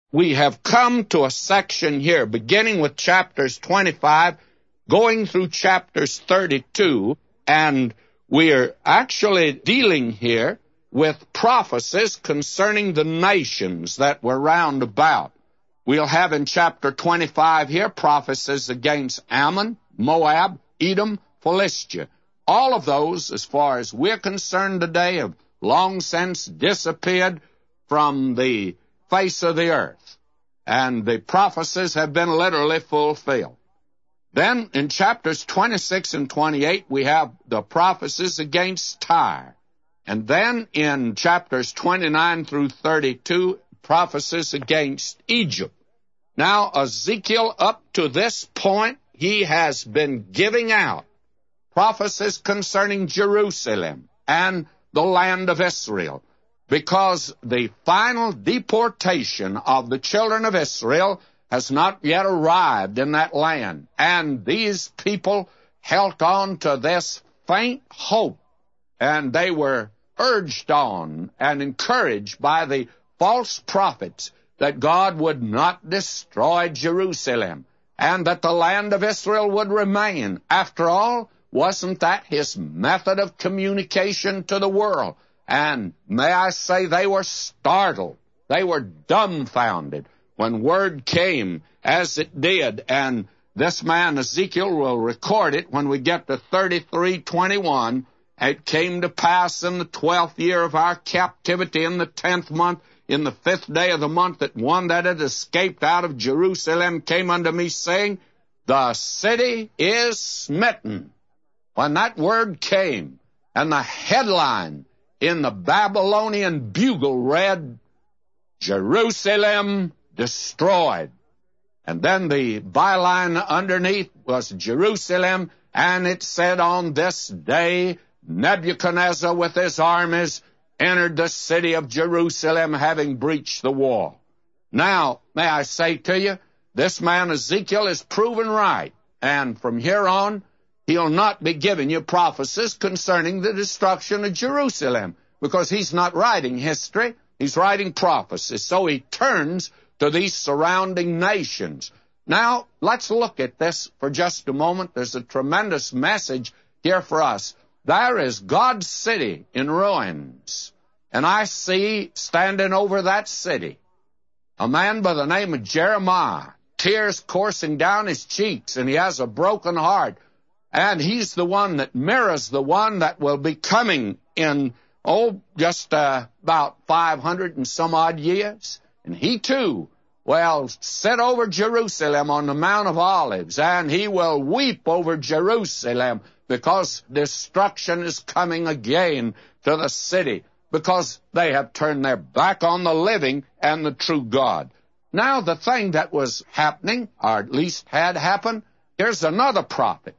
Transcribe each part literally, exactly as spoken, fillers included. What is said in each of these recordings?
We have come to a section here, beginning with chapters twenty-five, going through chapters thirty-two, and we are actually dealing here with prophecies concerning the nations that were round about. We'll have in chapter twenty-five here prophecies against Ammon, Moab, Edom, Philistia. All of those, as far as we're concerned today, have long since disappeared from the face of the earth, and the prophecies have been literally fulfilled. Then in chapters twenty-six and twenty-eight, we have the prophecies against Tyre. And then in chapters twenty-nine through thirty-two, prophecies against Egypt. Now, Ezekiel, up to this point, he has been giving out prophecies concerning Jerusalem and the land of Israel, because the final deportation of the children of Israel has not yet arrived in that land. And these people held on to this faint hope, and they were urged on and encouraged by the false prophets that God would not destroy Jerusalem and that the land of Israel would remain. After all, wasn't that his method of communication to the world? And may I say, they were startled. They were dumbfounded when word came as it did. And this man Ezekiel will record it when we get to thirty-three twenty-one. It came to pass in the twelfth year of our captivity, in the tenth month, in the fifth day of the month, that one that had escaped out of Jerusalem came unto me, saying, the city is smitten. When that word came, and the headline in the Babylonian Bugle read, Jerusalem destroyed. And then the byline underneath was Jerusalem, and it said, on this day Nebuchadnezzar with his armies entered the city of Jerusalem, having breached the wall. Now, may I say to you, this man Ezekiel is proven right, and from here on, he'll not be giving you prophecies concerning the destruction of Jerusalem, because he's not writing history, he's writing prophecies. So he turns to these surrounding nations. Now, let's look at this for just a moment. There's a tremendous message here for us. There is God's city in ruins, and I see standing over that city a man by the name of Jeremiah, tears coursing down his cheeks, and he has a broken heart. And he's the one that mirrors the one that will be coming in, oh, just uh, about five hundred and some odd years. And he too will sit over Jerusalem on the Mount of Olives, and he will weep over Jerusalem, because destruction is coming again to the city, because they have turned their back on the living and the true God. Now, the thing that was happening, or at least had happened, here's another prophet.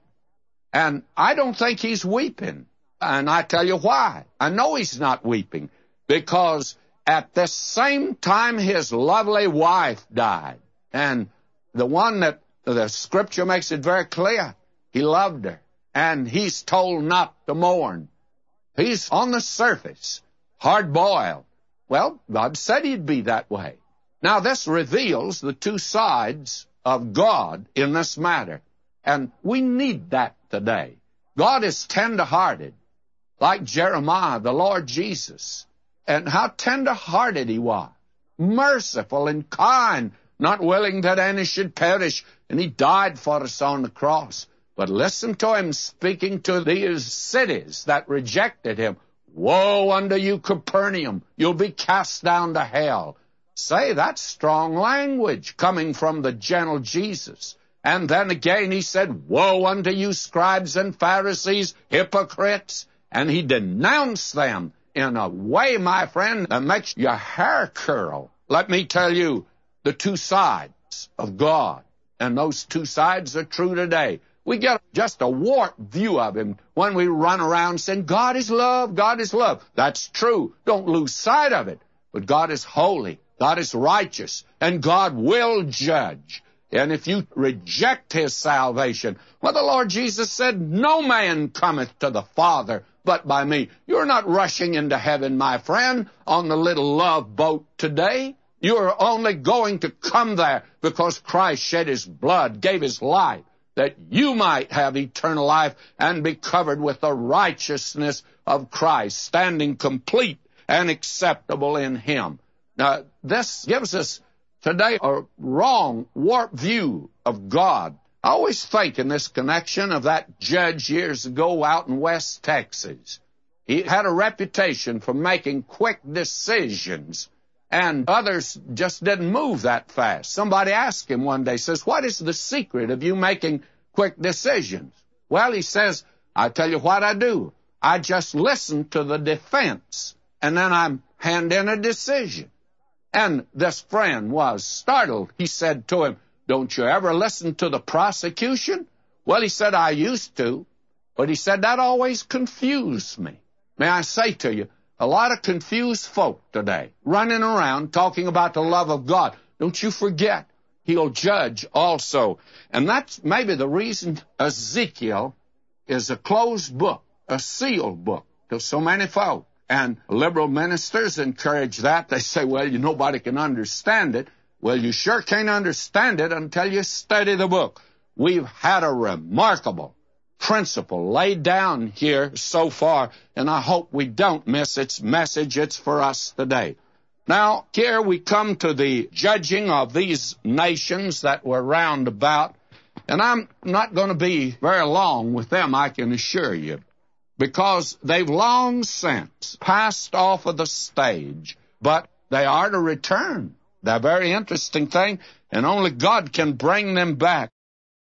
And I don't think he's weeping. And I tell you why. I know he's not weeping, because at the same time his lovely wife died. And the one that the Scripture makes it very clear, he loved her. And he's told not to mourn. He's on the surface, hard-boiled. Well, God said he'd be that way. Now, this reveals the two sides of God in this matter. And we need that today. God is tender-hearted, like Jeremiah, the Lord Jesus. And how tender-hearted he was, merciful and kind, not willing that any should perish, and he died for us on the cross. But listen to him speaking to these cities that rejected him. Woe unto you, Capernaum! You'll be cast down to hell. Say, that's strong language coming from the gentle Jesus. And then again he said, woe unto you, scribes and Pharisees, hypocrites! And he denounced them in a way, my friend, that makes your hair curl. Let me tell you the two sides of God. And those two sides are true today. We get just a warped view of him when we run around saying, God is love, God is love. That's true. Don't lose sight of it. But God is holy, God is righteous, and God will judge. And if you reject his salvation, well, the Lord Jesus said, no man cometh to the Father but by me. You're not rushing into heaven, my friend, on the little love boat today. You are only going to come there because Christ shed his blood, gave his life, that you might have eternal life and be covered with the righteousness of Christ, standing complete and acceptable in him. Now, this gives us today a wrong, warped view of God. I always think in this connection of that judge years ago out in West Texas. He had a reputation for making quick decisions, and others just didn't move that fast. Somebody asked him one day, says, what is the secret of you making quick decisions? Well, he says, I tell you what I do. I just listen to the defense, and then I hand in a decision. And this friend was startled. He said to him, don't you ever listen to the prosecution? Well, he said, I used to. But he said, that always confused me. May I say to you, a lot of confused folk today, running around talking about the love of God. Don't you forget, he'll judge also. And that's maybe the reason Ezekiel is a closed book, a sealed book to so many folk. And liberal ministers encourage that. They say, well, you nobody can understand it. Well, you sure can't understand it until you study the book. We've had a remarkable principle laid down here so far, and I hope we don't miss its message. It's for us today. Now, here we come to the judging of these nations that were round about, and I'm not going to be very long with them, I can assure you, because they've long since passed off of the stage, but they are to return. They're a very interesting thing, and only God can bring them back.